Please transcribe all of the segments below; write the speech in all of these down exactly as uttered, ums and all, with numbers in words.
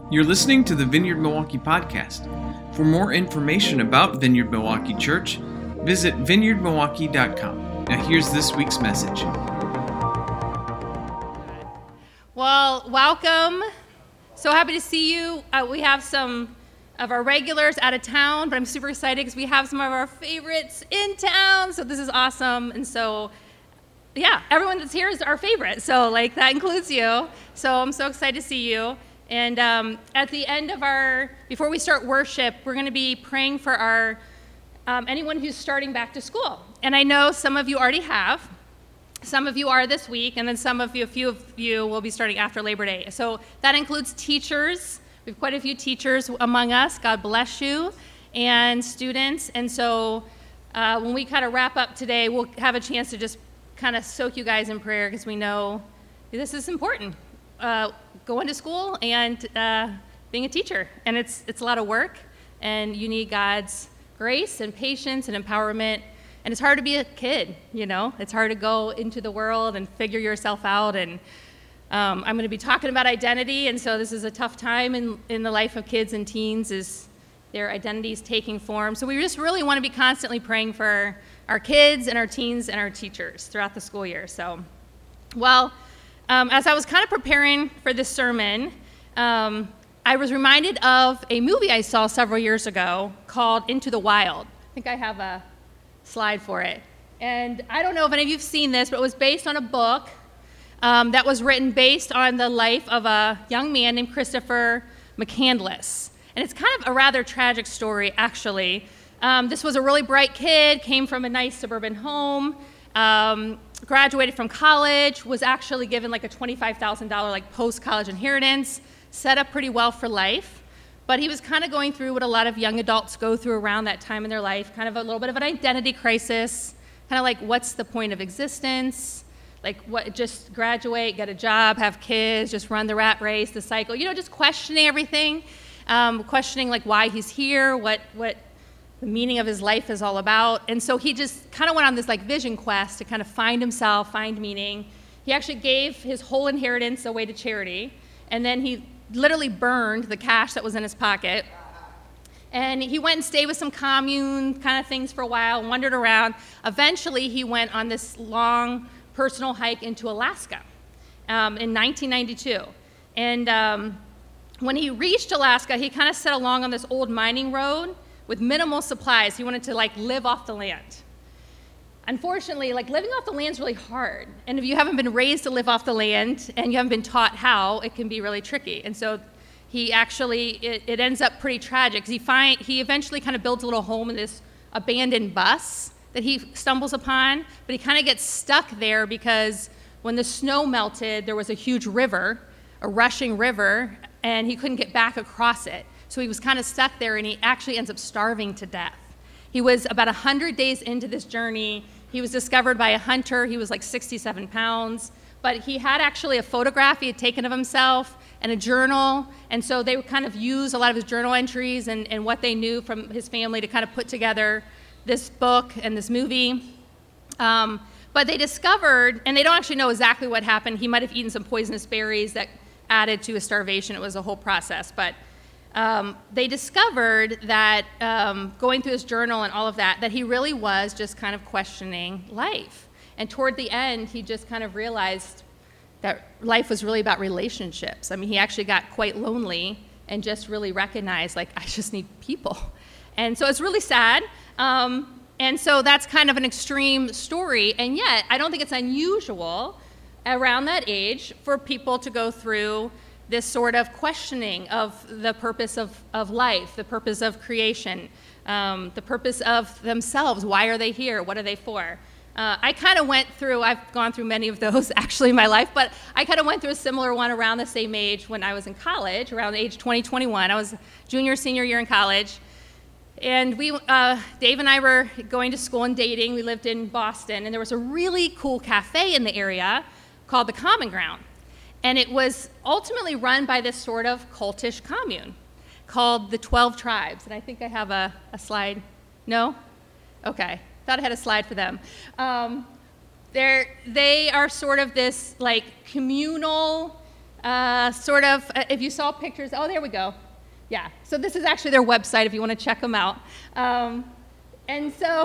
You're listening to the Vineyard Milwaukee podcast. For more information about Vineyard Milwaukee Church, visit vineyard milwaukee dot com. Now here's this week's message. Well, welcome. So happy to see you. Uh, we have some of our regulars out of town, but I'm super excited because we have some of our favorites in town. So this is awesome. And so, yeah, everyone that's here is our favorite. So, like, that includes you. So I'm so excited to see you. And um, at the end of our, before we start worship, we're going to be praying for our, um, anyone who's starting back to school. And I know some of you already have. Some of you are this week, and then some of you, a few of you will be starting after Labor Day. So that includes teachers. We have quite a few teachers among us. God bless you. And students. And so uh, when we kind of wrap up today, we'll have a chance to just kind of soak you guys in prayer because we know this is important. Uh, going to school and uh, being a teacher. And it's it's a lot of work, and you need God's grace and patience and empowerment. And it's hard to be a kid, you know? It's hard to go into the world and figure yourself out. And um, I'm going to be talking about identity, and so this is a tough time in, in the life of kids and teens is their identities taking form. So we just really want to be constantly praying for our kids and our teens and our teachers throughout the school year. So, well, Um, as I was kind of preparing for this sermon, um, I was reminded of a movie I saw several years ago called Into the Wild. I think I have a slide for it. And I don't know if any of you have seen this, but it was based on a book um, that was written based on the life of a young man named Christopher McCandless. And it's kind of a rather tragic story, actually. Um, this was a really bright kid, came from a nice suburban home, um, graduated from college, was actually given like a twenty-five thousand dollars like post-college inheritance, set up pretty well for life. But he was kind of going through what a lot of young adults go through around that time in their life, kind of a little bit of an identity crisis, kind of like, what's the point of existence? Like, what? Just graduate, get a job, have kids, just run the rat race, the cycle, you know, just questioning everything, um, questioning like why he's here, what what the meaning of his life is all about. And so he just kind of went on this like vision quest to kind of find himself, find meaning. He actually gave his whole inheritance away to charity, and then he literally burned the cash that was in his pocket. And he went and stayed with some commune kind of things for a while, wandered around. Eventually, he went on this long personal hike into Alaska um, in nineteen ninety-two. And um, when he reached Alaska, he kind of set along on this old mining road with minimal supplies. He wanted to like live off the land. Unfortunately, like living off the land is really hard. And if you haven't been raised to live off the land and you haven't been taught how, it can be really tricky. And so he actually, it, it ends up pretty tragic. He find he eventually kind of builds a little home in this abandoned bus that he stumbles upon, but he kind of gets stuck there because when the snow melted, there was a huge river, a rushing river, and he couldn't get back across it. So he was kind of stuck there, and he actually ends up starving to death. He was about one hundred days into this journey. He was discovered by a hunter. He was like sixty-seven pounds. But he had actually a photograph he had taken of himself and a journal. And so they would kind of use a lot of his journal entries and, and what they knew from his family to kind of put together this book and this movie. Um, but they discovered, and they don't actually know exactly what happened. He might have eaten some poisonous berries that added to his starvation. It was a whole process. But Um, they discovered that um, going through his journal and all of that, that he really was just kind of questioning life. And toward the end, he just kind of realized that life was really about relationships. I mean, he actually got quite lonely and just really recognized, like, I just need people. And so it's really sad. Um, and so that's kind of an extreme story. And yet, I don't think it's unusual around that age for people to go through this sort of questioning of the purpose of, of life, the purpose of creation, um, the purpose of themselves. Why are they here? What are they for? Uh, I kind of went through, I've gone through many of those actually in my life, but I kind of went through a similar one around the same age when I was in college, around age twenty, twenty-one. I was junior, senior year in college. And we, uh, Dave and I were going to school and dating. We lived in Boston, and there was a really cool cafe in the area called the Common Ground. And it was ultimately run by this sort of cultish commune called the twelve Tribes. And I think I have a, a slide. No? Okay. Thought I had a slide for them. Um, they're, they are sort of this like communal uh, sort of, uh, if you saw pictures, oh, there we go. Yeah, so this is actually their website if you want to check them out. Um, and so,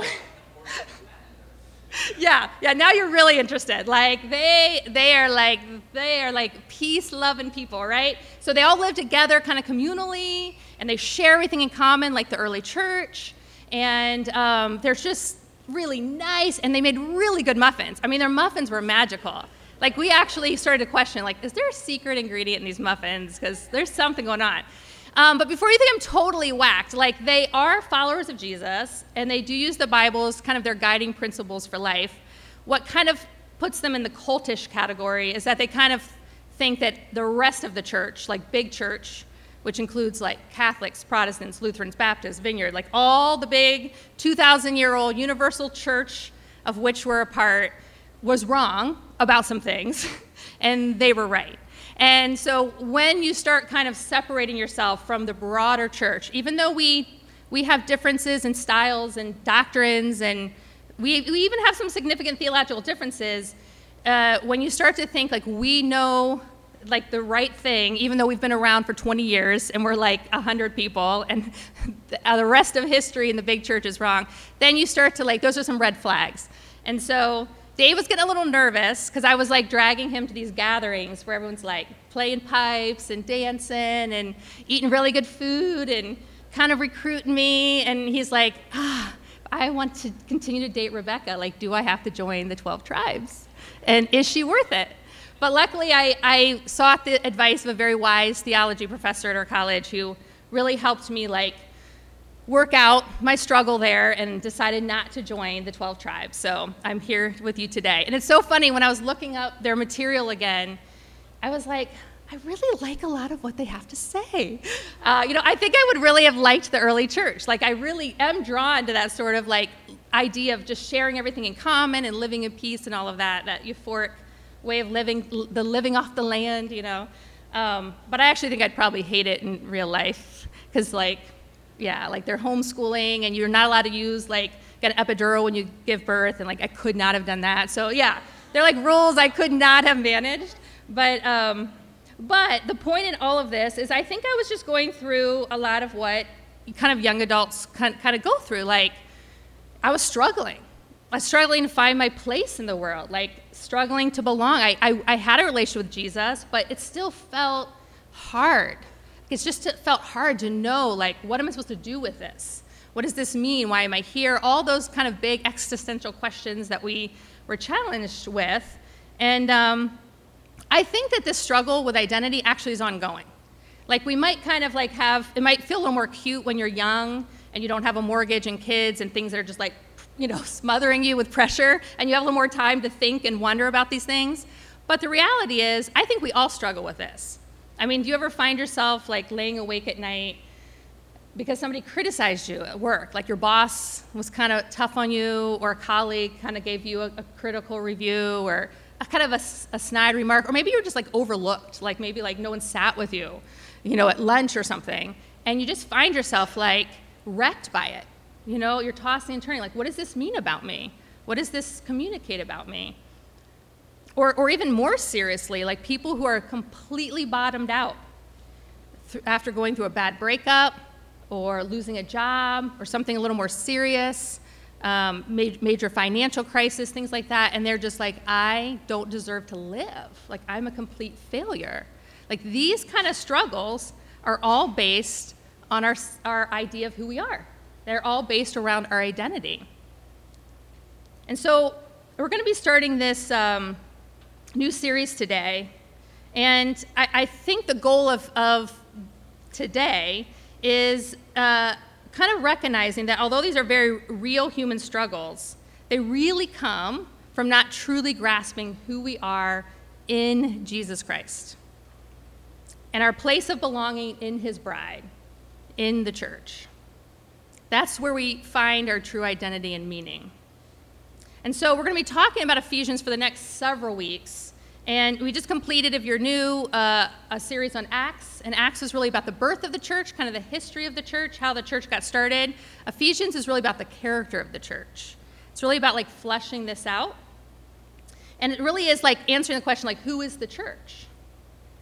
yeah, yeah, now you're really interested. Like, they they are like, they are like peace-loving people, right? So they all live together kind of communally, and they share everything in common like the early church. And um, they're just really nice, and they made really good muffins. I mean, their muffins were magical. Like, we actually started to question, like, is there a secret ingredient in these muffins? Because there's something going on. Um, but before you think I'm totally whacked, like, they are followers of Jesus, and they do use the Bible as kind of their guiding principles for life. What kind of puts them in the cultish category is that they kind of think that the rest of the church, like big church, which includes like Catholics, Protestants, Lutherans, Baptists, Vineyard, like all the big two thousand year old universal church of which we're a part, was wrong about some things, and they were right. And so when you start kind of separating yourself from the broader church, even though we we have differences in styles and doctrines, and we, we even have some significant theological differences, uh, when you start to think like we know like the right thing, even though we've been around for twenty years and we're like one hundred people, and the, uh, the rest of history in the big church is wrong, then you start to like, those are some red flags. And so Dave was getting a little nervous because I was like dragging him to these gatherings where everyone's like playing pipes and dancing and eating really good food and kind of recruiting me. And he's like, ah, I want to continue to date Rebecca. Like, do I have to join the twelve tribes? And is she worth it? But luckily, I, I sought the advice of a very wise theology professor at our college who really helped me like work out my struggle there and decided not to join the twelve tribes. So I'm here with you today. And it's so funny, when I was looking up their material again, I was like, I really like a lot of what they have to say. Uh, you know, I think I would really have liked the early church. Like, I really am drawn to that sort of like idea of just sharing everything in common and living in peace and all of that, that euphoric way of living, the living off the land, you know. Um, but I actually think I'd probably hate it in real life, because like, yeah, like they're homeschooling and you're not allowed to use like, get an epidural when you give birth, and like I could not have done that. So yeah, they're like rules I could not have managed. But um, but the point in all of this is I think I was just going through a lot of what kind of young adults kind of go through. Like, I was struggling. I was struggling to find my place in the world, like struggling to belong. I, I, I had a relationship with Jesus, but it still felt hard. It's just it felt hard to know, like, what am I supposed to do with this? What does this mean? Why am I here? All those kind of big existential questions that we were challenged with. And um, I think that this struggle with identity actually is ongoing. Like, we might kind of like have, it might feel a little more acute when you're young and you don't have a mortgage and kids and things that are just like, you know, smothering you with pressure, and you have a little more time to think and wonder about these things. But the reality is, I think we all struggle with this. I mean, do you ever find yourself like laying awake at night because somebody criticized you at work? Like your boss was kind of tough on you, or a colleague kind of gave you a, a critical review, or a kind of a, a snide remark, or maybe you're just like overlooked, like maybe like no one sat with you, you know, at lunch or something, and you just find yourself like wrecked by it. You know, you're tossing and turning, like, what does this mean about me? What does this communicate about me? Or, or even more seriously, like people who are completely bottomed out th- after going through a bad breakup, or losing a job, or something a little more serious, um, ma- major financial crisis, things like that, and they're just like, I don't deserve to live. Like, I'm a complete failure. Like, these kind of struggles are all based on our, our idea of who we are. They're all based around our identity. And so we're going to be starting this um, new series today. And I, I think the goal of, of today is uh, kind of recognizing that although these are very real human struggles, they really come from not truly grasping who we are in Jesus Christ and our place of belonging in his bride, in the church. That's where we find our true identity and meaning. And so we're going to be talking about Ephesians for the next several weeks. And we just completed, if you're new, uh, a series on Acts. And Acts is really about the birth of the church, kind of the history of the church, how the church got started. Ephesians is really about the character of the church. It's really about like fleshing this out. And it really is like answering the question, like, who is the church?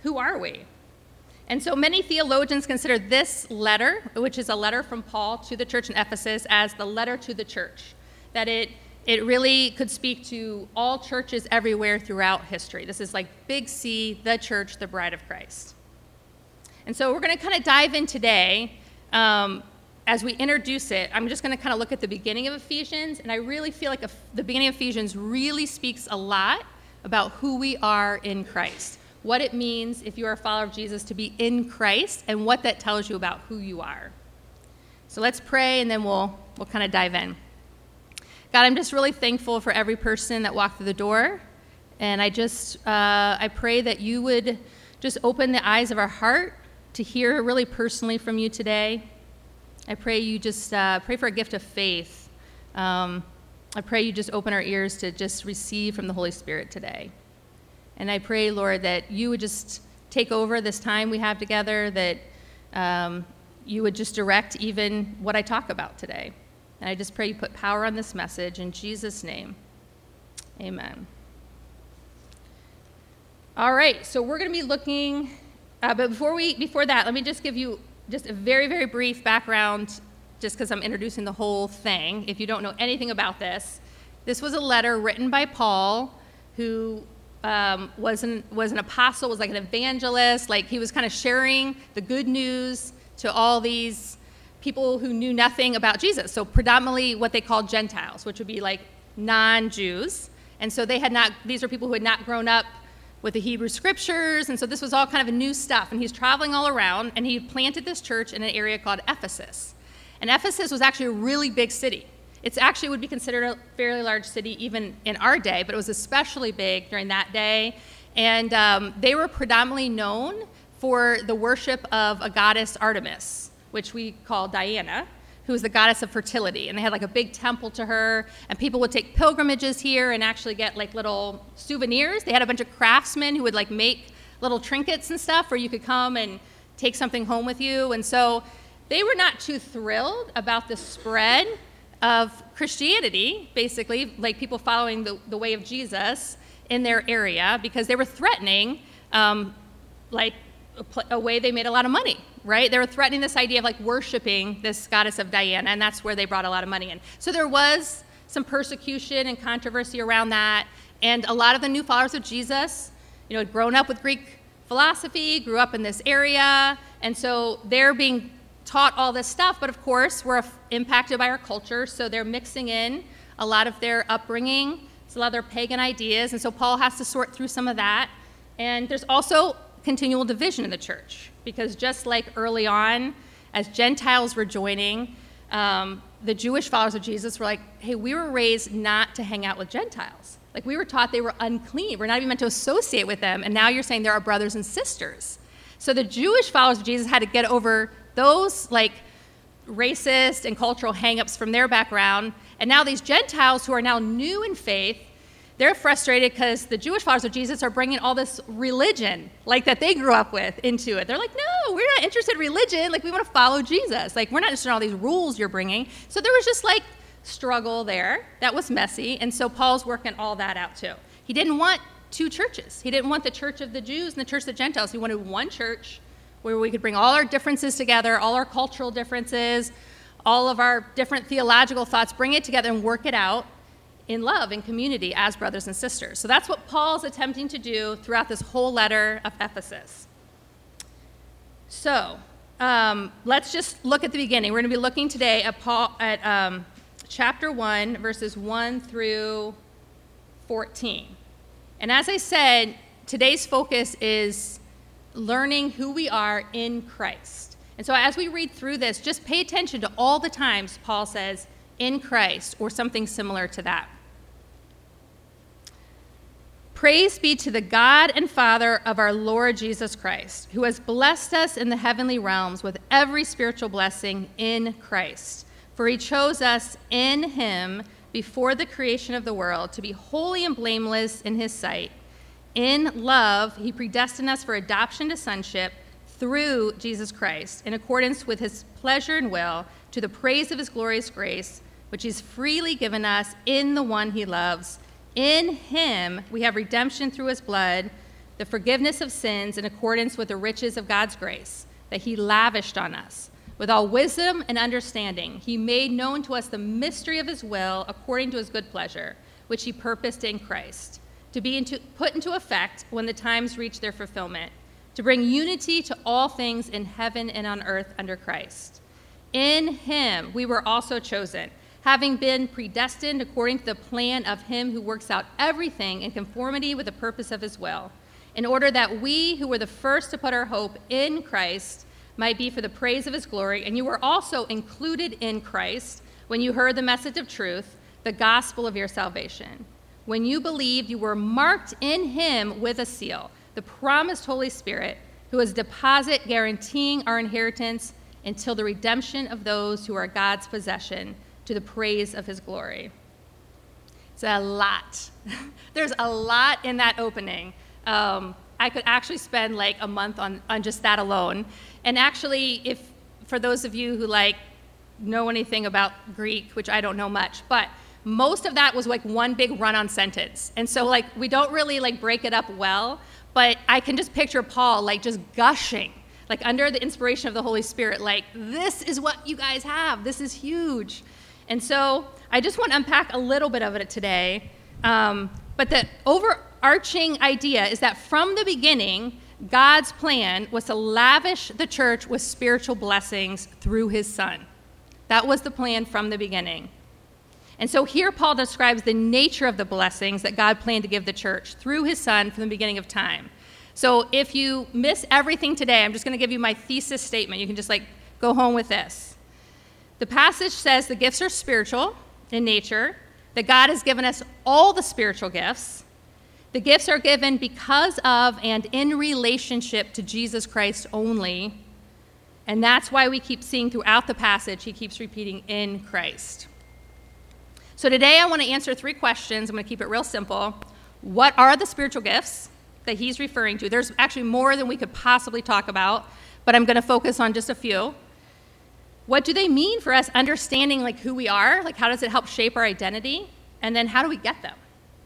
who are we? And so many theologians consider this letter, which is a letter from Paul to the church in Ephesus, as the letter to the church, that it it really could speak to all churches everywhere throughout history. This is like big C, the church, the bride of Christ. And so we're going to kind of dive in today. Um, as we introduce it, I'm just going to kind of look at the beginning of Ephesians, and I really feel like the beginning of Ephesians really speaks a lot about who we are in Christ, what it means if you are a follower of Jesus to be in Christ, and what that tells you about who you are. So let's pray, and then we'll we'll kind of dive in. God, I'm just really thankful for every person that walked through the door, and I just uh, I pray that you would just open the eyes of our heart to hear really personally from you today. I pray you just uh, pray for a gift of faith. Um, I pray you just open our ears to just receive from the Holy Spirit today. And I pray, Lord, that you would just take over this time we have together, that um, you would just direct even what I talk about today. And I just pray you put power on this message in Jesus' name. Amen. All right, so we're going to be looking, uh, but before we before that, let me just give you just a very, very brief background, just because I'm introducing the whole thing. If you don't know anything about this, this was a letter written by Paul, who um, was an was an apostle, was like an evangelist, like he was kind of sharing the good news to all these people who knew nothing about Jesus. So predominantly what they called Gentiles, which would be like non-Jews. And so they had not, these are people who had not grown up with the Hebrew scriptures. And so this was all kind of new stuff. And he's traveling all around, and he planted this church in an area called Ephesus. And Ephesus was actually a really big city. It's actually would be considered a fairly large city even in our day, but it was especially big during that day. And um, they were predominantly known for the worship of a goddess Artemis, which we call Diana, who was the goddess of fertility. And they had like a big temple to her, and people would take pilgrimages here and actually get like little souvenirs. They had a bunch of craftsmen who would like make little trinkets and stuff where you could come and take something home with you. And so they were not too thrilled about the spread of Christianity, basically, like people following the, the way of Jesus in their area, because they were threatening um, like a, pl- a way they made a lot of money. Right? They were threatening this idea of like worshiping this goddess of Diana, and that's where they brought a lot of money in. So there was some persecution and controversy around that, and a lot of the new followers of Jesus, you know, had grown up with Greek philosophy, grew up in this area, and so they're being taught all this stuff, but of course we're impacted by our culture, so they're mixing in a lot of their upbringing, a lot of their pagan ideas, and so Paul has to sort through some of that. And there's also continual division in the church, because just like early on, as Gentiles were joining, um, the Jewish followers of Jesus were like, hey, we were raised not to hang out with Gentiles. Like, we were taught they were unclean. We're not even meant to associate with them, and now you're saying they're our brothers and sisters. So the Jewish followers of Jesus had to get over those, like, racist and cultural hang-ups from their background, and now these Gentiles who are now new in faith, they're frustrated because the Jewish followers of Jesus are bringing all this religion, like that they grew up with, into it. They're like, no, we're not interested in religion. Like, we want to follow Jesus. Like, we're not interested in all these rules you're bringing. So there was just like struggle there. That was messy. And so Paul's working all that out too. He didn't want two churches. He didn't want the church of the Jews and the church of the Gentiles. He wanted one church where we could bring all our differences together, all our cultural differences, all of our different theological thoughts, bring it together and work it out in love and community as brothers and sisters. So that's what Paul's attempting to do throughout this whole letter of Ephesus. So um, let's just look at the beginning. We're going to be looking today at, Paul, at um, chapter one, verses one through fourteen. And as I said, today's focus is learning who we are in Christ. And so as we read through this, just pay attention to all the times Paul says, in Christ, or something similar to that. Praise be to the God and Father of our Lord Jesus Christ, who has blessed us in the heavenly realms with every spiritual blessing in Christ. For he chose us in him before the creation of the world to be holy and blameless in his sight. In love, he predestined us for adoption to sonship through Jesus Christ, in accordance with his pleasure and will, to the praise of his glorious grace, which he's freely given us in the one he loves. In him we have redemption through his blood, the forgiveness of sins in accordance with the riches of God's grace that he lavished on us. With all wisdom and understanding, he made known to us the mystery of his will according to his good pleasure, which he purposed in Christ, to be into, put into effect when the times reach their fulfillment, to bring unity to all things in heaven and on earth under Christ. In him we were also chosen, having been predestined according to the plan of him who works out everything in conformity with the purpose of his will, in order that we who were the first to put our hope in Christ might be for the praise of his glory. And you were also included in Christ when you heard the message of truth, the gospel of your salvation. When you believed, you were marked in him with a seal, the promised Holy Spirit, who is a deposit guaranteeing our inheritance until the redemption of those who are God's possession, to the praise of his glory. It's a lot. There's a lot in that opening. Um, I could actually spend like a month on, on just that alone. And actually, if for those of you who like know anything about Greek, which I don't know much, but most of that was like one big run-on sentence. And so like we don't really like break it up well, but I can just picture Paul like just gushing, like under the inspiration of the Holy Spirit, like this is what you guys have. This is huge. And so I just want to unpack a little bit of it today. Um, but the overarching idea is that from the beginning, God's plan was to lavish the church with spiritual blessings through his son. That was the plan from the beginning. And so here Paul describes the nature of the blessings that God planned to give the church through his son from the beginning of time. So if you miss everything today, I'm just going to give you my thesis statement. You can just like go home with this. The passage says the gifts are spiritual in nature, that God has given us all the spiritual gifts. The gifts are given because of and in relationship to Jesus Christ only. And that's why we keep seeing throughout the passage, he keeps repeating in Christ. So today I want to answer three questions. I'm going to keep it real simple. What are the spiritual gifts that he's referring to? There's actually more than we could possibly talk about, but I'm going to focus on just a few. What do they mean for us understanding like who we are? Like how does it help shape our identity? And then how do we get them?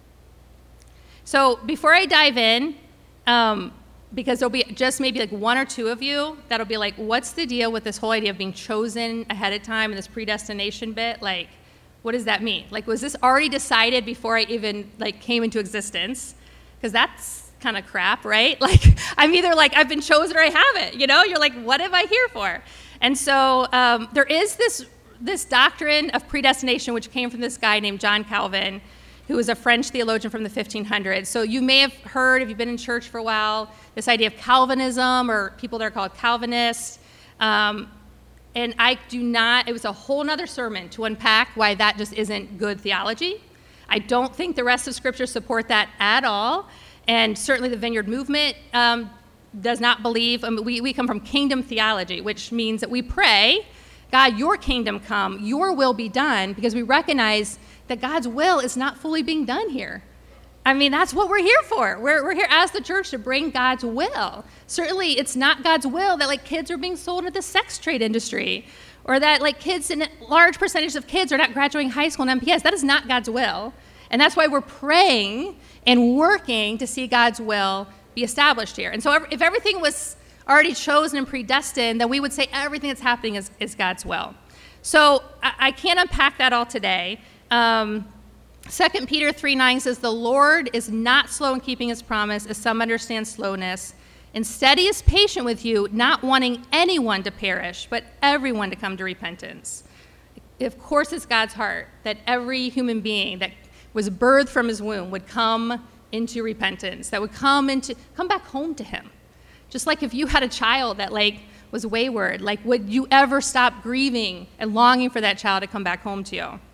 So before I dive in, um, because there'll be just maybe like one or two of you that'll be like, what's the deal with this whole idea of being chosen ahead of time and this predestination bit? Like, what does that mean? Like, was this already decided before I even like came into existence? Because that's kind of crap, right? Like, I'm either like, I've been chosen or I haven't, you know? You're like, what am I here for? And so um, there is this, this doctrine of predestination, which came from this guy named John Calvin, who was a French theologian from the fifteen hundreds. So you may have heard, if you've been in church for a while, this idea of Calvinism, or people that are called Calvinists. Um, and I do not, it was a whole nother sermon to unpack why that just isn't good theology. I don't think the rest of Scripture support that at all. And certainly the Vineyard Movement um, does not believe, I mean, we, we come from kingdom theology, which means that we pray, God, your kingdom come, your will be done, because we recognize that God's will is not fully being done here. I mean, that's what we're here for. We're, we're here as the church to bring God's will. Certainly, it's not God's will that like kids are being sold into the sex trade industry, or that like kids, in large percentage of kids are not graduating high school and M P S. That is not God's will. And that's why we're praying and working to see God's will be established here. And so if everything was already chosen and predestined, then we would say everything that's happening is, is God's will. So I, I can't unpack that all today. Um, Second Peter three nine says, the Lord is not slow in keeping his promise, as some understand slowness. Instead, he is patient with you, not wanting anyone to perish, but everyone to come to repentance. Of course, it's God's heart that every human being that was birthed from his womb would come into repentance, that would come into come back home to him. Just like if you had a child that like was wayward, like would you ever stop grieving and longing for that child to come back home to you?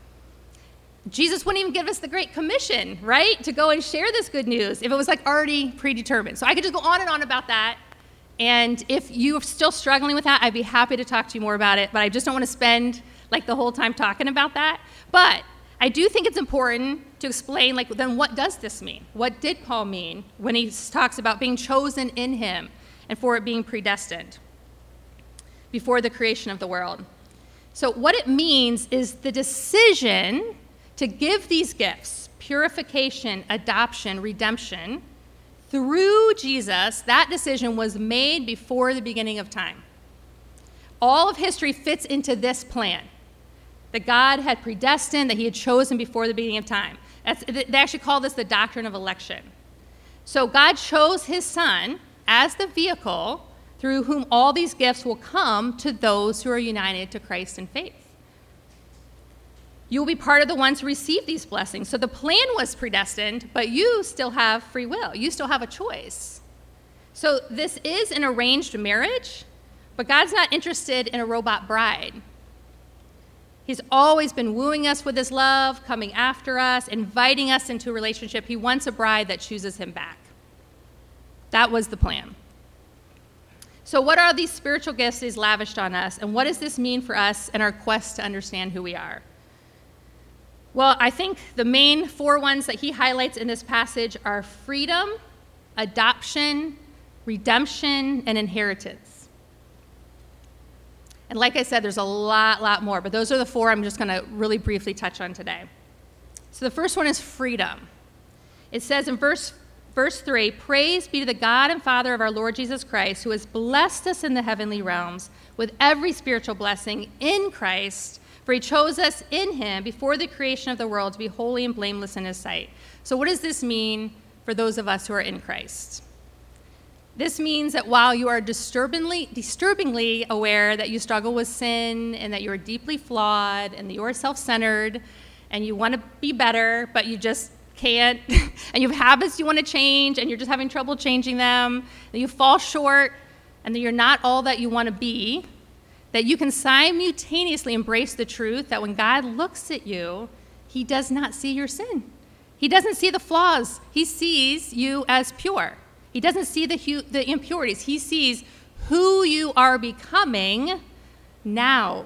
Jesus wouldn't even give us the Great Commission, right? To go and share this good news if it was like already predetermined. So I could just go on and on about that. And if you're still struggling with that, I'd be happy to talk to you more about it. But I just don't want to spend like the whole time talking about that. But I do think it's important to explain, like, then what does this mean? What did Paul mean when he talks about being chosen in him and for it being predestined before the creation of the world? So what it means is the decision to give these gifts, purification, adoption, redemption, through Jesus, that decision was made before the beginning of time. All of history fits into this plan that God had predestined, that he had chosen before the beginning of time. That's, they actually call this the doctrine of election. So God chose his son as the vehicle through whom all these gifts will come to those who are united to Christ in faith. You will be part of the ones who receive these blessings. So the plan was predestined, but you still have free will. You still have a choice. So this is an arranged marriage, but God's not interested in a robot bride. He's always been wooing us with his love, coming after us, inviting us into a relationship. He wants a bride that chooses him back. That was the plan. So what are these spiritual gifts he's lavished on us, and what does this mean for us in our quest to understand who we are? Well, I think the main four ones that he highlights in this passage are freedom, adoption, redemption, and inheritance. And like I said, there's a lot, lot more, but those are the four I'm just going to really briefly touch on today. So the first one is freedom. It says in verse, verse three, "Praise be to the God and Father of our Lord Jesus Christ, who has blessed us in the heavenly realms with every spiritual blessing in Christ, for he chose us in him before the creation of the world to be holy and blameless in his sight." So what does this mean for those of us who are in Christ? This means that while you are disturbingly, disturbingly aware that you struggle with sin and that you are deeply flawed and that you are self-centered and you want to be better, but you just can't, and you have habits you want to change and you're just having trouble changing them, that you fall short and that you're not all that you want to be, that you can simultaneously embrace the truth that when God looks at you, he does not see your sin. He doesn't see the flaws. He sees you as pure. He doesn't see the, hu- the impurities. He sees who you are becoming now.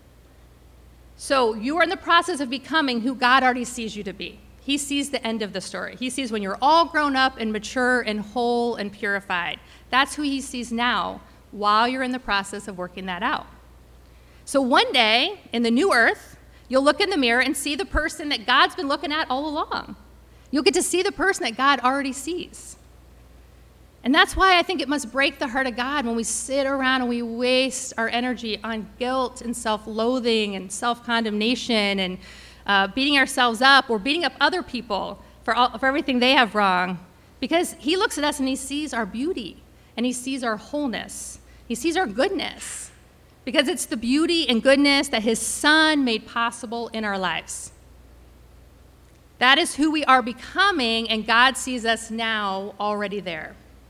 So you are in the process of becoming who God already sees you to be. He sees the end of the story. He sees when you're all grown up and mature and whole and purified. That's who he sees now while you're in the process of working that out. So one day, in the new earth, you'll look in the mirror and see the person that God's been looking at all along. You'll get to see the person that God already sees. And that's why I think it must break the heart of God when we sit around and we waste our energy on guilt and self-loathing and self-condemnation and uh, beating ourselves up or beating up other people for, all, for everything they have wrong. Because he looks at us and he sees our beauty and he sees our wholeness. He sees our goodness. Because it's the beauty and goodness that his son made possible in our lives. That is who we are becoming, and God sees us now already there.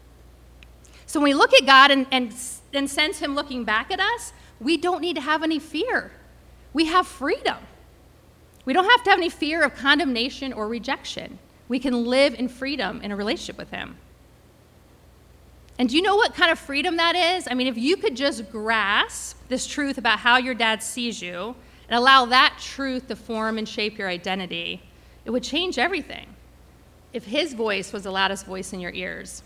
So when we look at God and, and, and sense him looking back at us, we don't need to have any fear. We have freedom. We don't have to have any fear of condemnation or rejection. We can live in freedom in a relationship with him. And do you know what kind of freedom that is? I mean, if you could just grasp this truth about how your dad sees you and allow that truth to form and shape your identity, it would change everything if his voice was the loudest voice in your ears.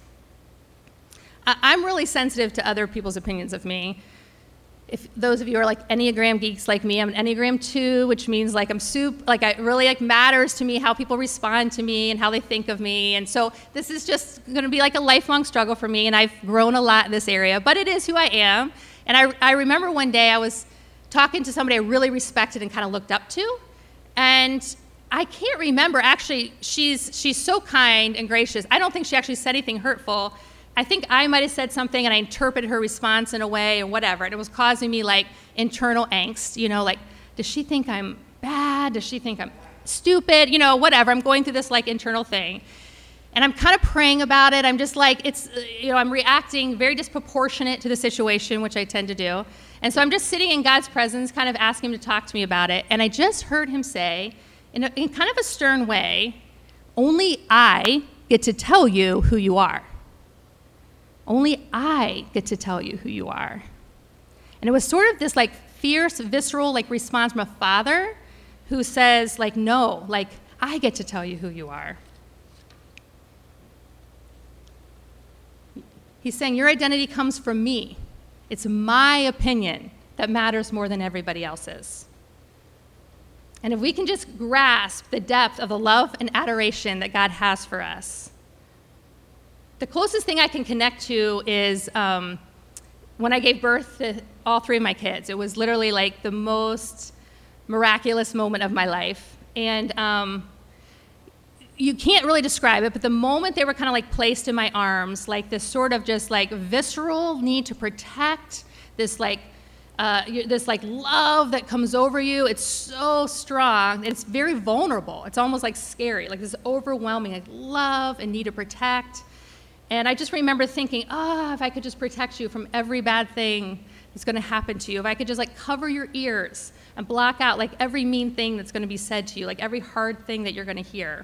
I'm really sensitive to other people's opinions of me. If those of you are like Enneagram geeks like me, I'm an Enneagram two, which means like I'm soup, like it really like matters to me how people respond to me and how they think of me. And so this is just going to be like a lifelong struggle for me, and I've grown a lot in this area, but it is who I am. And I, I remember one day I was talking to somebody I really respected and kind of looked up to, and I can't remember, actually, she's she's so kind and gracious. I don't think she actually said anything hurtful. I think I might have said something and I interpreted her response in a way or whatever, and it was causing me like internal angst, you know, like, does she think I'm bad? Does she think I'm stupid? You know, whatever. I'm going through this like internal thing. And I'm kind of praying about it. I'm just like, it's, you know, I'm reacting very disproportionate to the situation, which I tend to do. And so I'm just sitting in God's presence, kind of asking him to talk to me about it. And I just heard him say, in, a, in kind of a stern way, only I get to tell you who you are. Only I get to tell you who you are. And it was sort of this like fierce, visceral like response from a father who says like, no, like I get to tell you who you are. He's saying your identity comes from me. It's my opinion that matters more than everybody else's. And if we can just grasp the depth of the love and adoration that God has for us, the closest thing I can connect to is um, when I gave birth to all three of my kids. It was literally like the most miraculous moment of my life. And um, you can't really describe it, but the moment they were kind of like placed in my arms, like this sort of just like visceral need to protect, this like uh, this like love that comes over you. It's so strong. It's very vulnerable. It's almost like scary, like this overwhelming like love and need to protect. And I just remember thinking, ah, oh, if I could just protect you from every bad thing that's going to happen to you, if I could just like cover your ears and block out like every mean thing that's going to be said to you, like every hard thing that you're going to hear.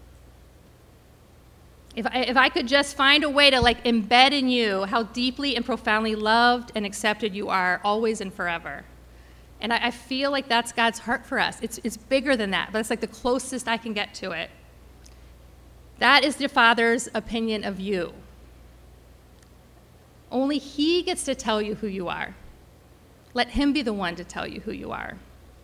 If I, if I could just find a way to like embed in you how deeply and profoundly loved and accepted you are, always and forever. And I, I feel like that's God's heart for us. It's, it's bigger than that, but it's like the closest I can get to it. That is the Father's opinion of you. Only He gets to tell you who you are. Let Him be the one to tell you who you are.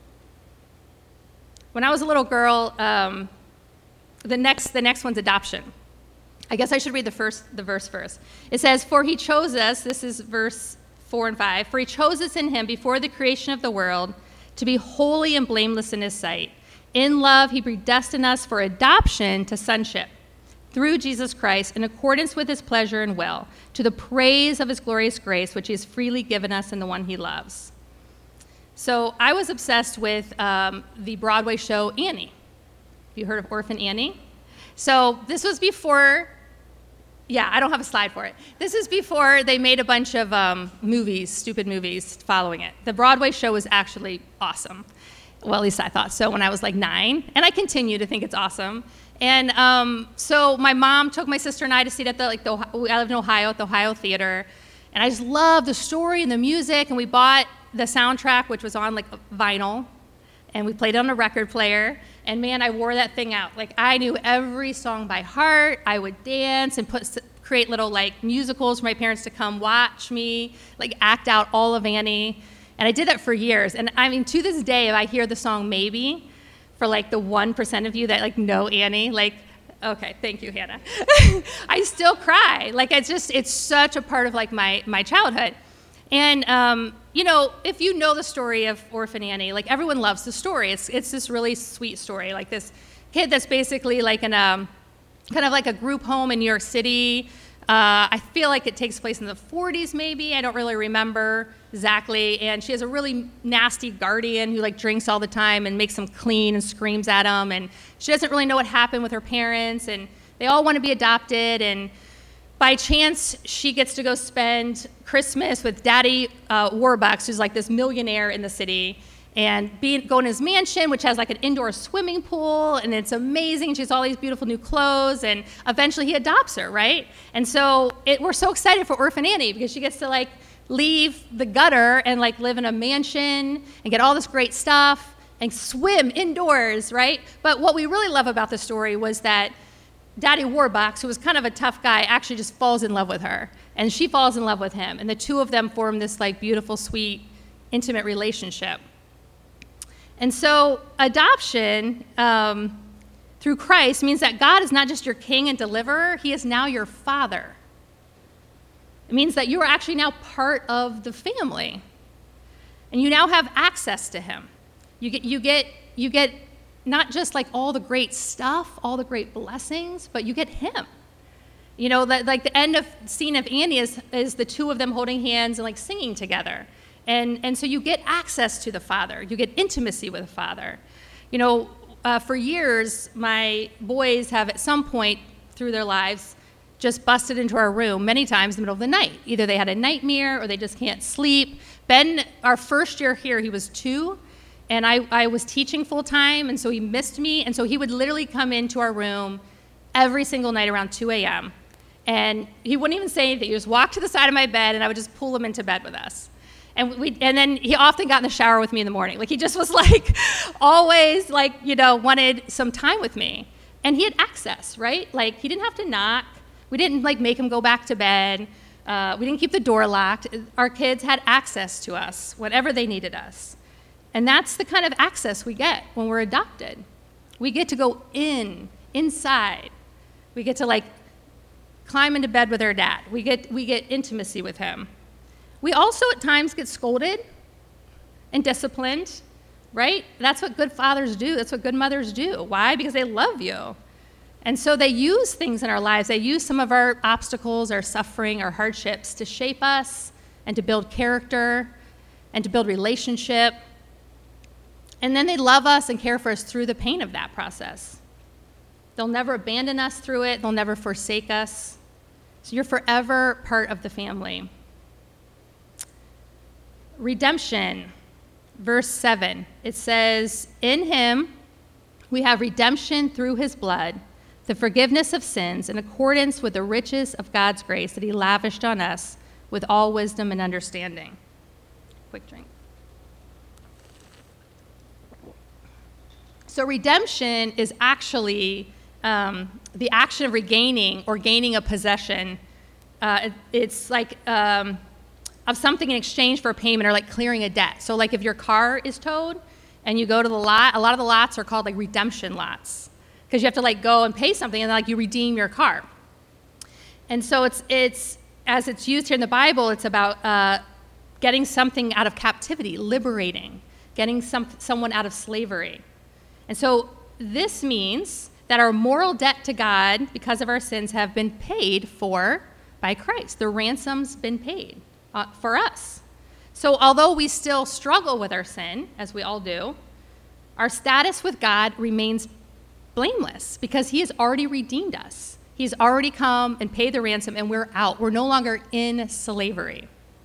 When I was a little girl, um, the next the next one's adoption. I guess I should read the first the verse first. It says, "For He chose us," this is verse four and five, "for He chose us in Him before the creation of the world to be holy and blameless in His sight. In love, He predestined us for adoption to sonship through Jesus Christ in accordance with His pleasure and will, to the praise of His glorious grace, which He has freely given us in the one He loves." So I was obsessed with um, the Broadway show Annie. Have you heard of Orphan Annie? So this was before... Yeah, I don't have a slide for it. This is before they made a bunch of um, movies, stupid movies, following it. The Broadway show was actually awesome. Well, at least I thought so when I was like nine, and I continue to think it's awesome. And um, so my mom took my sister and I to see it at the, like, the, I live in Ohio, at the Ohio Theater, and I just loved the story and the music, and we bought the soundtrack, which was on like vinyl, and we played it on a record player. And man, I wore that thing out. Like I knew every song by heart. I would dance and put create little like musicals for my parents to come watch me, like act out all of Annie. And I did that for years. And I mean, to this day, if I hear the song Maybe, for like the one percent of you that like know Annie, like, okay, thank you, Hannah. I still cry. Like it's just, it's such a part of like my, my childhood. And, um, you know, if you know the story of Orphan Annie, like everyone loves the story. It's it's this really sweet story, like this kid that's basically like in a, kind of like a group home in New York City. Uh, I feel like it takes place in the forties maybe. I don't really remember exactly. And she has a really nasty guardian who like drinks all the time and makes him clean and screams at him. And she doesn't really know what happened with her parents. And they all want to be adopted. And by chance, she gets to go spend Christmas with Daddy uh, Warbucks, who's like this millionaire in the city, and be, go in his mansion, which has like an indoor swimming pool, and it's amazing. She has all these beautiful new clothes, and eventually he adopts her, right? And so it, we're so excited for Orphan Annie because she gets to like leave the gutter and like live in a mansion and get all this great stuff and swim indoors, right? But what we really love about the story was that Daddy Warbucks, who was kind of a tough guy, actually just falls in love with her, and she falls in love with him, and the two of them form this like beautiful, sweet, intimate relationship. And so adoption um, through Christ means that God is not just your king and deliverer, He is now your father. It means that you are actually now part of the family, and you now have access to Him. You get, you get, you get. Not just like all the great stuff, all the great blessings, but you get Him. You know, that, like the end of scene of Annie is, is the two of them holding hands and like singing together. And, and so you get access to the Father. You get intimacy with the Father. You know, uh, for years, my boys have at some point through their lives just busted into our room many times in the middle of the night. Either they had a nightmare or they just can't sleep. Ben, our first year here, he was two. And I, I was teaching full-time, and so he missed me. And so he would literally come into our room every single night around two a.m. And he wouldn't even say anything. He just walked to the side of my bed, and I would just pull him into bed with us. And we, and then he often got in the shower with me in the morning. Like, he just was, like, always, like, you know, wanted some time with me. And he had access, right? Like, he didn't have to knock. We didn't, like, make him go back to bed. Uh, we didn't keep the door locked. Our kids had access to us whenever they needed us. And that's the kind of access we get when we're adopted. We get to go in, inside. We get to like climb into bed with our dad. We get, we get intimacy with him. We also at times get scolded and disciplined, right? That's what good fathers do. That's what good mothers do. Why? Because they love you. And so they use things in our lives. They use some of our obstacles, our suffering, our hardships to shape us and to build character and to build relationship. And then they love us and care for us through the pain of that process. They'll never abandon us through it. They'll never forsake us. So you're forever part of the family. Redemption, verse seven, it says, in him we have redemption through his blood, the forgiveness of sins in accordance with the riches of God's grace that he lavished on us with all wisdom and understanding. Quick drink. So redemption is actually um, the action of regaining or gaining a possession. Uh, it, it's like um, of something in exchange for a payment, or like clearing a debt. So like if your car is towed and you go to the lot, a lot of the lots are called like redemption lots, because you have to like go and pay something and then like you redeem your car. And so it's, it's as it's used here in the Bible, it's about uh, getting something out of captivity, liberating, getting some, someone out of slavery. And so this means that our moral debt to God because of our sins have been paid for by Christ. The ransom's been paid uh, for us. So although we still struggle with our sin, as we all do, our status with God remains blameless because he has already redeemed us. He's already come and paid the ransom, and we're out. We're no longer in slavery.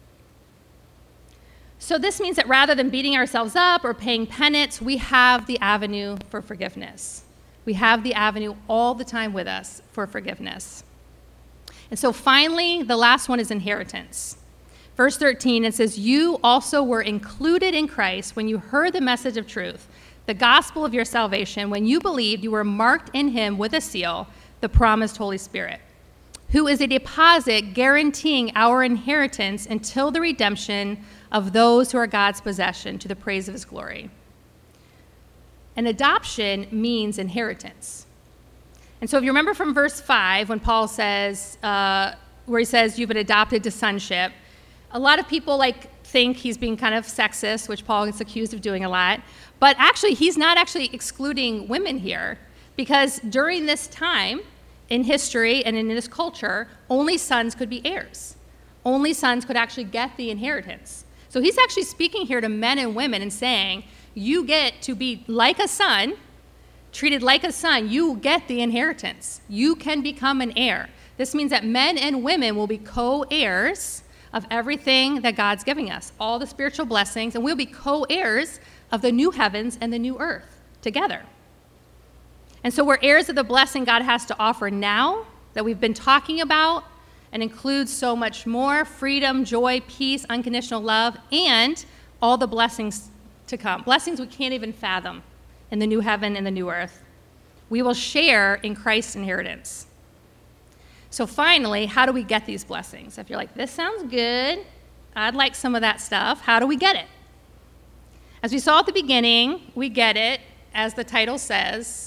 So this means that rather than beating ourselves up or paying penance, we have the avenue for forgiveness. We have the avenue all the time with us for forgiveness. And so finally, the last one is inheritance. Verse thirteen, it says, you also were included in Christ when you heard the message of truth, the gospel of your salvation. When you believed, you were marked in him with a seal, the promised Holy Spirit, who is a deposit guaranteeing our inheritance until the redemption of those who are God's possession, to the praise of his glory. And adoption means inheritance. And so if you remember from verse five, when Paul says, uh, where he says, you've been adopted to sonship, a lot of people like think he's being kind of sexist, which Paul gets accused of doing a lot. But actually, he's not actually excluding women here, because during this time in history and in this culture, only sons could be heirs. Only sons could actually get the inheritance. So he's actually speaking here to men and women and saying, you get to be like a son, treated like a son. You get the inheritance. You can become an heir. This means that men and women will be co-heirs of everything that God's giving us, all the spiritual blessings, and we'll be co-heirs of the new heavens and the new earth together. And so we're heirs of the blessing God has to offer now that we've been talking about, and includes so much more: freedom, joy, peace, unconditional love, and all the blessings to come. Blessings we can't even fathom in the new heaven and the new earth. We will share in Christ's inheritance. So finally, how do we get these blessings? If you're like, this sounds good, I'd like some of that stuff, how do we get it? As we saw at the beginning, we get it, as the title says,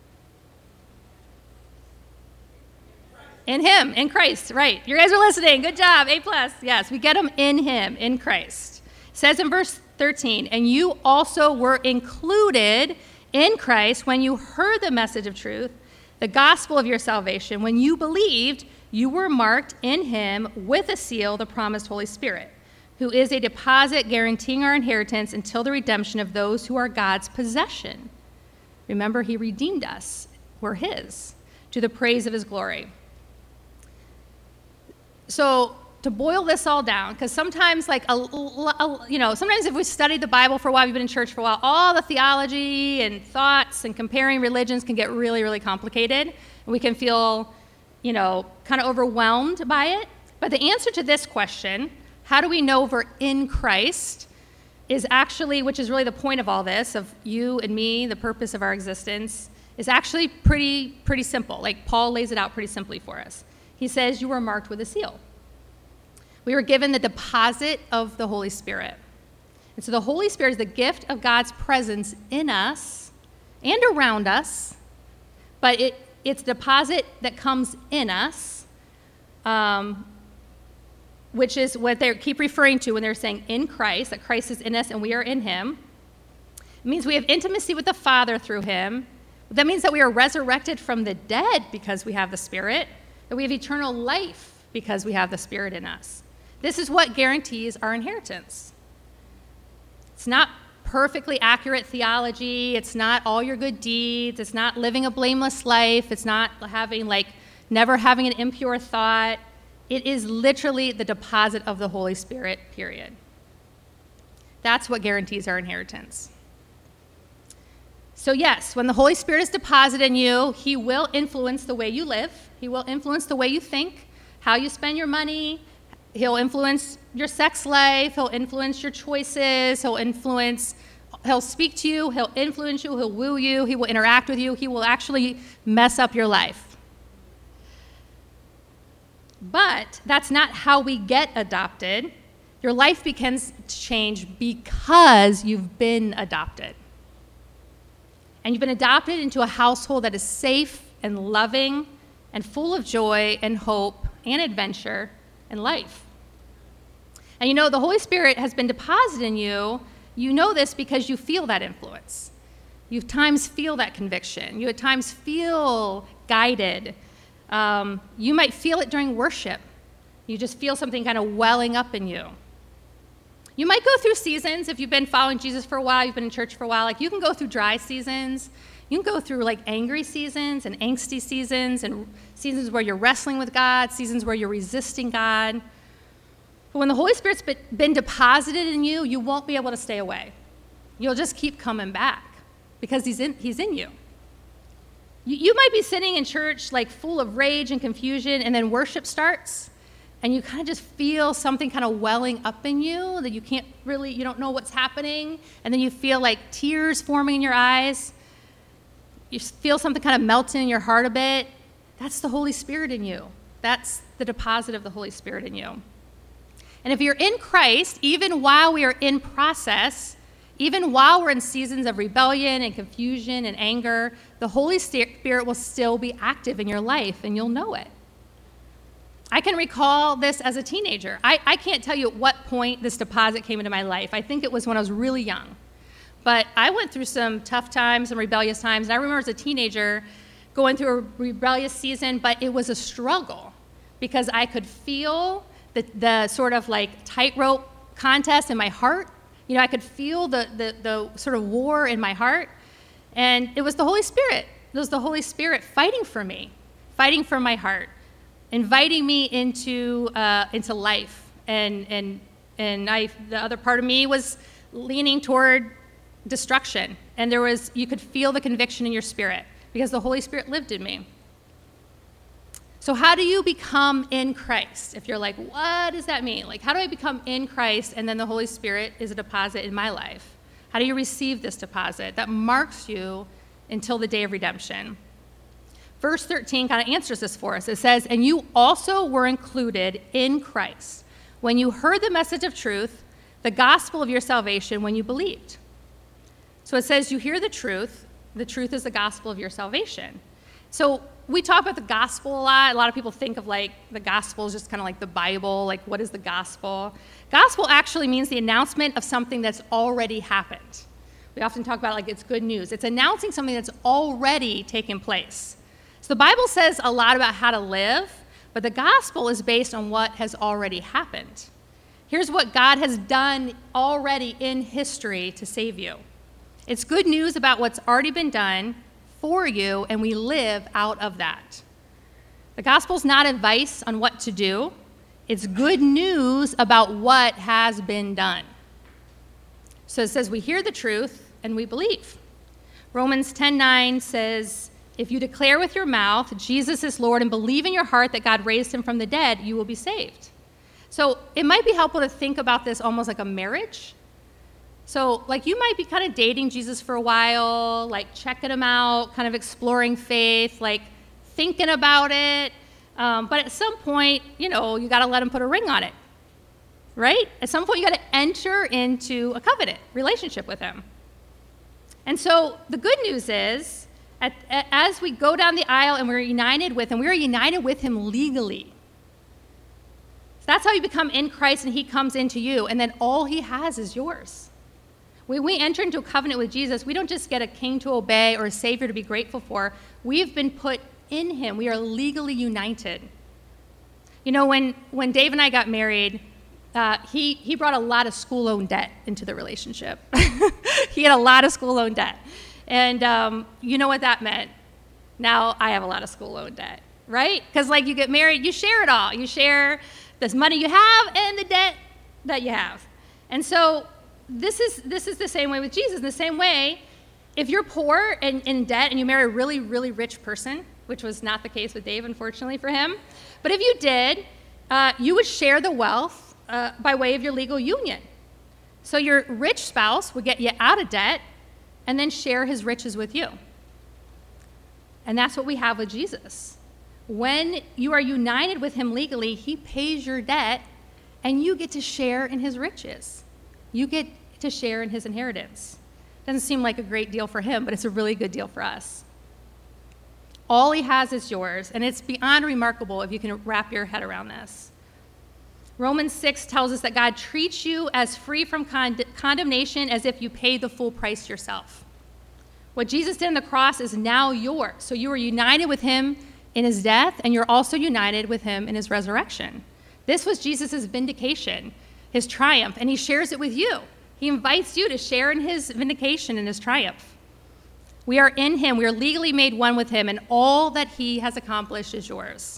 in him, in Christ, right. You guys are listening. Good job, A plus. Yes, we get them in him, in Christ. It says in verse thirteen, and you also were included in Christ when you heard the message of truth, the gospel of your salvation. When you believed, you were marked in him with a seal, the promised Holy Spirit, who is a deposit guaranteeing our inheritance until the redemption of those who are God's possession. Remember, he redeemed us. We're his, to the praise of his glory. So to boil this all down, because sometimes, like, a, a, you know, sometimes if we studied the Bible for a while, we've been in church for a while, all the theology and thoughts and comparing religions can get really, really complicated. And we can feel, you know, kind of overwhelmed by it. But the answer to this question, how do we know we're in Christ, is actually, which is really the point of all this, of you and me, the purpose of our existence, is actually pretty, pretty simple. Like, Paul lays it out pretty simply for us. He says, you were marked with a seal. We were given the deposit of the Holy Spirit. And so the Holy Spirit is the gift of God's presence in us and around us, but it, it's a deposit that comes in us um, which is what they keep referring to when they're saying in Christ, that Christ is in us and we are in him. It means we have intimacy with the Father through him. That means that we are resurrected from the dead because we have the Spirit, that we have eternal life because we have the Spirit in us. This is what guarantees our inheritance. It's not perfectly accurate theology. It's not all your good deeds. It's not living a blameless life. It's not having like never having an impure thought. It is literally the deposit of the Holy Spirit, period. That's what guarantees our inheritance. So yes, when the Holy Spirit is deposited in you, he will influence the way you live. He will influence the way you think, how you spend your money. He'll influence your sex life. He'll influence your choices. He'll influence, he'll speak to you. He'll influence you. He'll woo you. He will interact with you. He will actually mess up your life. But that's not how we get adopted. Your life begins to change because you've been adopted. And you've been adopted into a household that is safe and loving and full of joy and hope and adventure and life. And you know, the Holy Spirit has been deposited in you. You know this because you feel that influence. You at times feel that conviction. You at times feel guided. Um, you might feel it during worship. You just feel something kind of welling up in you. You might go through seasons. If you've been following Jesus for a while, you've been in church for a while, like you can go through dry seasons. You can go through like angry seasons and angsty seasons and seasons where you're wrestling with God, seasons where you're resisting God. But when the Holy Spirit's been deposited in you, you won't be able to stay away. You'll just keep coming back because he's in, he's in you. you. You might be sitting in church like full of rage and confusion, and then worship starts. And you kind of just feel something kind of welling up in you that you can't really, you don't know what's happening. And then you feel like tears forming in your eyes. You feel something kind of melting in your heart a bit. That's the Holy Spirit in you. That's the deposit of the Holy Spirit in you. And if you're in Christ, even while we are in process, even while we're in seasons of rebellion and confusion and anger, the Holy Spirit will still be active in your life and you'll know it. I can recall this as a teenager. I, I can't tell you at what point this deposit came into my life. I think it was when I was really young. But I went through some tough times, some rebellious times. And I remember as a teenager going through a rebellious season, but it was a struggle because I could feel the, the sort of like tightrope contest in my heart. You know, I could feel the, the, the sort of war in my heart. And it was the Holy Spirit. It was the Holy Spirit fighting for me, fighting for my heart, inviting me into uh, into life, and and and I the other part of me was leaning toward destruction, and there was you could feel the conviction in your spirit because the Holy Spirit lived in me. So how do you become in Christ? If you're like, what does that mean? Like, how do I become in Christ and then the Holy Spirit is a deposit in my life? How do you receive this deposit that marks you until the day of redemption? Verse thirteen kind of answers this for us. It says, and you also were included in Christ when you heard the message of truth, the gospel of your salvation, when you believed. So it says you hear the truth. The truth is the gospel of your salvation. So we talk about the gospel a lot. A lot of people think of like the gospel is just kind of like the Bible. Like, what is the gospel? Gospel actually means the announcement of something that's already happened. We often talk about like it's good news. It's announcing something that's already taken place. So the Bible says a lot about how to live, but the gospel is based on what has already happened. Here's what God has done already in history to save you. It's good news about what's already been done for you, and we live out of that. The gospel's not advice on what to do. It's good news about what has been done. So it says we hear the truth and we believe. Romans ten nine says, if you declare with your mouth Jesus is Lord and believe in your heart that God raised him from the dead, you will be saved. So it might be helpful to think about this almost like a marriage. So like you might be kind of dating Jesus for a while, like checking him out, kind of exploring faith, like thinking about it. Um, but at some point, you know, you got to let him put a ring on it, right? At some point, you got to enter into a covenant relationship with him. And so the good news is, At, as we go down the aisle and we're united with him, we're united with him legally. That's how you become in Christ and he comes into you, and then all he has is yours. When we enter into a covenant with Jesus, we don't just get a king to obey or a savior to be grateful for. We've been put in him. We are legally united. You know, when, when Dave and I got married, uh, he, he brought a lot of school loan debt into the relationship. He had a lot of school loan debt. And um, you know what that meant? Now I have a lot of school loan debt, right? Because like you get married, you share it all. You share this money you have and the debt that you have. And so this is this is the same way with Jesus. In the same way, if you're poor and in debt and you marry a really, really rich person, which was not the case with Dave, unfortunately for him, but if you did, uh, you would share the wealth uh, by way of your legal union. So your rich spouse would get you out of debt and then share his riches with you. And that's what we have with Jesus. When you are united with him legally, he pays your debt, and you get to share in his riches. You get to share in his inheritance. Doesn't seem like a great deal for him, but it's a really good deal for us. All he has is yours, and it's beyond remarkable if you can wrap your head around this. Romans six tells us that God treats you as free from con- condemnation as if you paid the full price yourself. What Jesus did on the cross is now yours. So you are united with him in his death, and you're also united with him in his resurrection. This was Jesus' vindication, his triumph, and he shares it with you. He invites you to share in his vindication and his triumph. We are in him. We are legally made one with him, and all that he has accomplished is yours.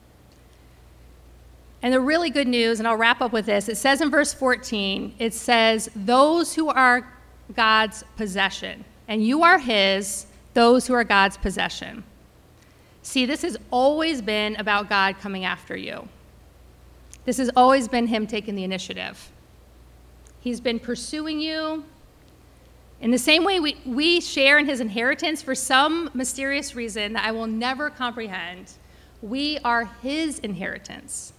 And the really good news, and I'll wrap up with this, it says in verse fourteen, it says, those who are God's possession, and you are his, those who are God's possession. See, this has always been about God coming after you. This has always been him taking the initiative. He's been pursuing you. In the same way we, we share in his inheritance for some mysterious reason that I will never comprehend, we are his inheritance.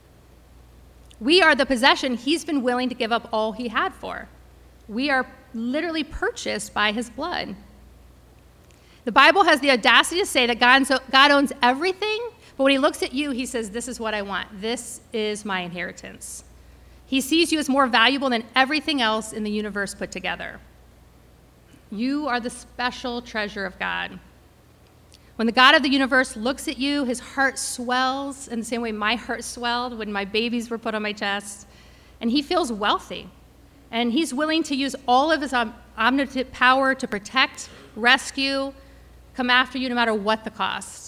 We are the possession he's been willing to give up all he had for. We are literally purchased by his blood. The Bible has the audacity to say that God, God owns everything, but when he looks at you, he says, this is what I want. This is my inheritance. He sees you as more valuable than everything else in the universe put together. You are the special treasure of God. When the God of the universe looks at you, his heart swells in the same way my heart swelled when my babies were put on my chest, and he feels wealthy. And he's willing to use all of his omnipotent power to protect, rescue, come after you no matter what the cost.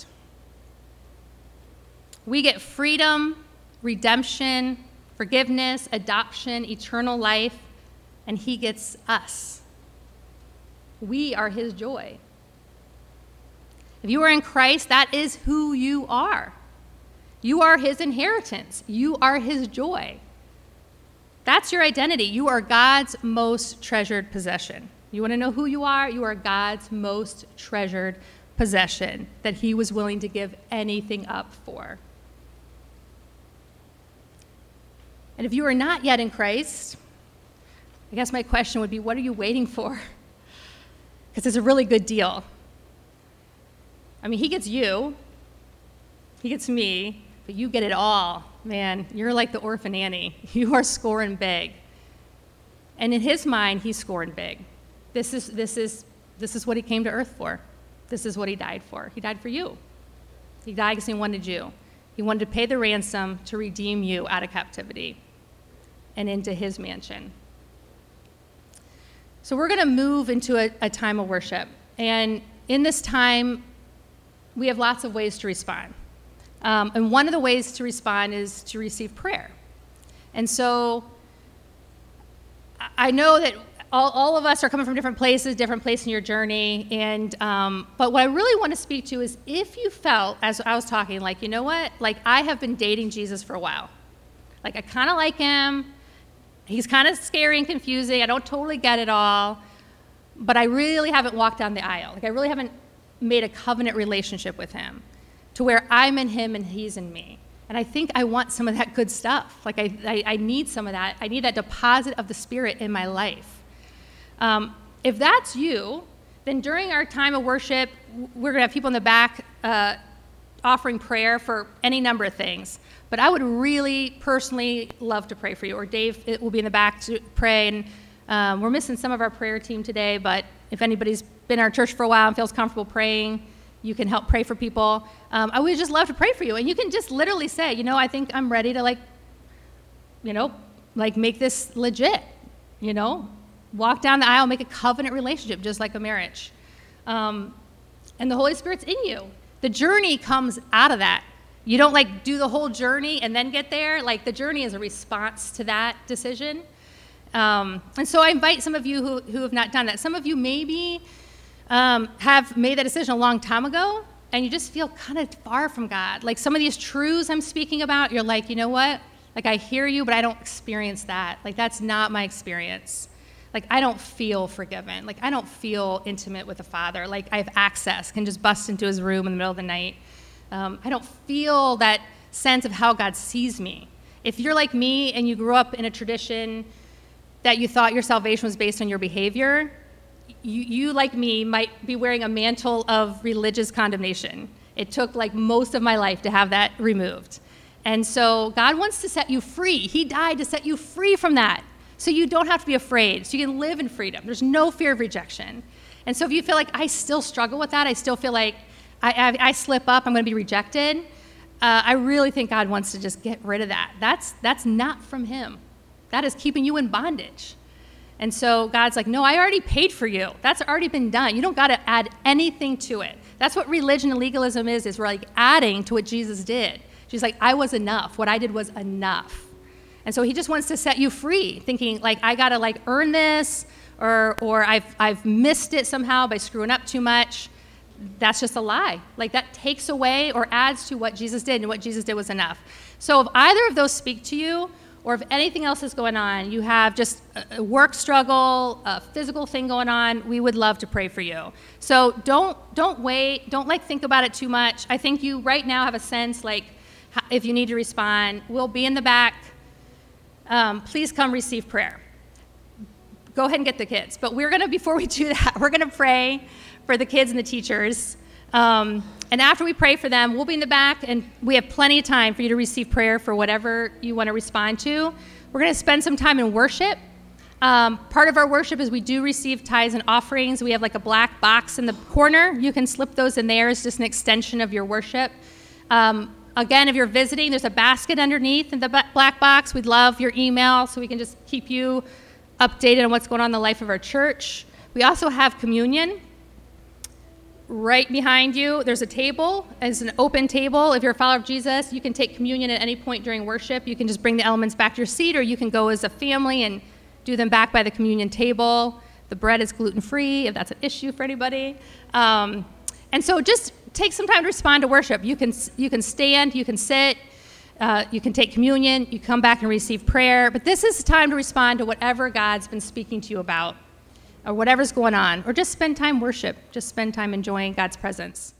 We get freedom, redemption, forgiveness, adoption, eternal life, and he gets us. We are his joy. If you are in Christ, that is who you are. You are his inheritance. You are his joy. That's your identity. You are God's most treasured possession. You want to know who you are? You are God's most treasured possession that he was willing to give anything up for. And if you are not yet in Christ, I guess my question would be, what are you waiting for? Because it's a really good deal. I mean, he gets you, he gets me, but you get it all. Man, you're like the orphan Annie. You are scoring big. And in his mind, he's scoring big. This is, this is, this is what he came to earth for. This is what he died for. He died for you. He died because he wanted you. He wanted to pay the ransom to redeem you out of captivity and into his mansion. So we're going to move into a, a time of worship. And in this time, we have lots of ways to respond. Um, and one of the ways to respond is to receive prayer. And so I know that all, all of us are coming from different places, different places in your journey. And um, but what I really want to speak to is if you felt, as I was talking, like, you know what? Like, I have been dating Jesus for a while. Like, I kind of like him. He's kind of scary and confusing. I don't totally get it all. But I really haven't walked down the aisle. Like, I really haven't made a covenant relationship with him to where I'm in him and he's in me. And I think I want some of that good stuff. Like, I, I, I need some of that. I need that deposit of the Spirit in my life. Um, if that's you, then during our time of worship, we're going to have people in the back uh, offering prayer for any number of things. But I would really personally love to pray for you, or Dave it will be in the back to pray. And um, we're missing some of our prayer team today, but if anybody's been in our church for a while and feels comfortable praying, you can help pray for people. Um, I would just love to pray for you. And you can just literally say, you know, I think I'm ready to like, you know, like make this legit, you know, walk down the aisle, make a covenant relationship, just like a marriage. Um, and the Holy Spirit's in you. The journey comes out of that. You don't like do the whole journey and then get there. Like the journey is a response to that decision. Um, and so I invite some of you who, who have not done that. Some of you maybe um, have made that decision a long time ago, and you just feel kind of far from God. Like some of these truths I'm speaking about, you're like, you know what? Like I hear you, but I don't experience that. Like that's not my experience. Like I don't feel forgiven. Like I don't feel intimate with the Father. Like I have access, can just bust into his room in the middle of the night. Um, I don't feel that sense of how God sees me. If you're like me and you grew up in a tradition that you thought your salvation was based on your behavior, you, you like me, might be wearing a mantle of religious condemnation. It took like most of my life to have that removed. And so God wants to set you free. He died to set you free from that. So you don't have to be afraid. So you can live in freedom. There's no fear of rejection. And so if you feel like I still struggle with that, I still feel like I, I, I slip up, I'm going to be rejected, uh, I really think God wants to just get rid of that. That's, that's not from him. That is keeping you in bondage. And so God's like, no, I already paid for you. That's already been done. You don't got to add anything to it. That's what religion and legalism is, is we're like adding to what Jesus did. She's like, I was enough. What I did was enough. And so he just wants to set you free, thinking like, I got to like earn this, or or I've I've missed it somehow by screwing up too much. That's just a lie. Like that takes away or adds to what Jesus did, and what Jesus did was enough. So if either of those speak to you, or if anything else is going on, you have just a work struggle, a physical thing going on, we would love to pray for you. So don't don't wait. Don't like think about it too much. I think you right now have a sense like if you need to respond, we'll be in the back. Um, please come receive prayer. Go ahead and get the kids. But we're going to, before we do that, we're going to pray for the kids and the teachers. Um, and after we pray for them, we'll be in the back, and we have plenty of time for you to receive prayer for whatever you want to respond to. We're going to spend some time in worship. Um, part of our worship is we do receive tithes and offerings. We have like a black box in the corner. You can slip those in there. It's just an extension of your worship. Um, Again, if you're visiting, there's a basket underneath in the black box. We'd love your email so we can just keep you updated on what's going on in the life of our church. We also have communion. Right behind you, there's a table. It's an open table. If you're a follower of Jesus, you can take communion at any point during worship. You can just bring the elements back to your seat, or you can go as a family and do them back by the communion table. The bread is gluten-free, if that's an issue for anybody. Um, and so just take some time to respond to worship. You can you can stand, you can sit, uh, you can take communion, you come back and receive prayer. But this is the time to respond to whatever God's been speaking to you about, or whatever's going on, or just spend time worship. Just spend time enjoying God's presence.